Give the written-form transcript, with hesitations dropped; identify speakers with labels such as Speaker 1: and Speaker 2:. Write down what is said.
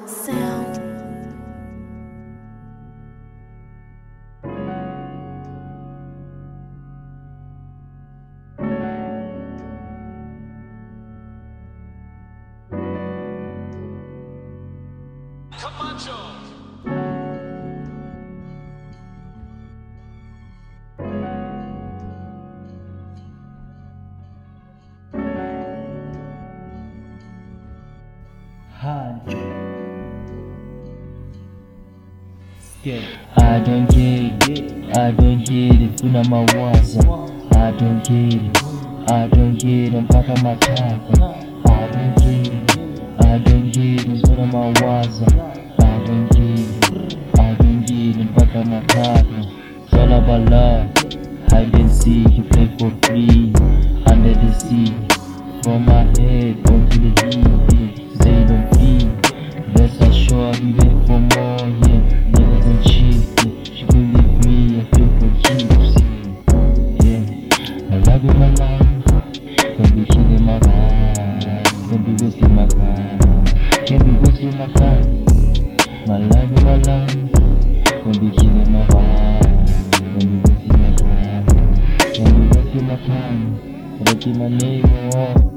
Speaker 1: sound.
Speaker 2: Camacho.
Speaker 3: I don't get it, I don't get it, kuna mawazo. I don't get it, I don't get it, mpaka mataka. I don't get it, I don't get it, kuna mawazo. I don't get it, I don't get it, mpaka mataka. It's all about love, hide and seek, you play for free, under the sea. From my head onto the heat, they don't feel. Rest assured, we wait for more, yeah. Niggas and cheap, yeah. She believe me, I feel for keeps, yeah. I love you, my life. Don't be killing my vibe, don't be wasting my time. Can't be wasting my time. My life is my life. Don't be killing my vibe, don't be wasting my time. Don't be wasting my time. Gotta keep my name on.